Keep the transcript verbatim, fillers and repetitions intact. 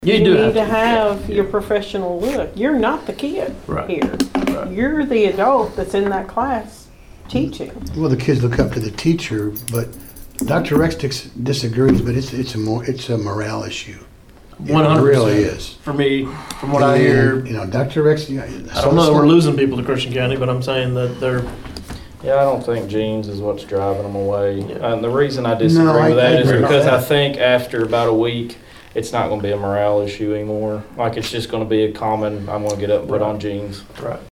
You You do need to have have your professional look. You're not the kid Right. here. Right. You're the adult that's in that class teaching. Well, the kids look up to the teacher, but Doctor Rex dis- disagrees, but it's, it's a more, it's a morale issue. It One hundred percent. really is. For me, from what I And, hear, You know, Doctor Rex, you know, I don't know that we're losing people to Christian County, but I'm saying that they're, Yeah, I don't think jeans is what's driving them away. Yeah. And the reason I disagree No, I- with I that is agree with because I that. think after about a week, it's not going to be a morale issue anymore. Like, it's just going to be a common, I'm going to get up and put Right. on jeans. right.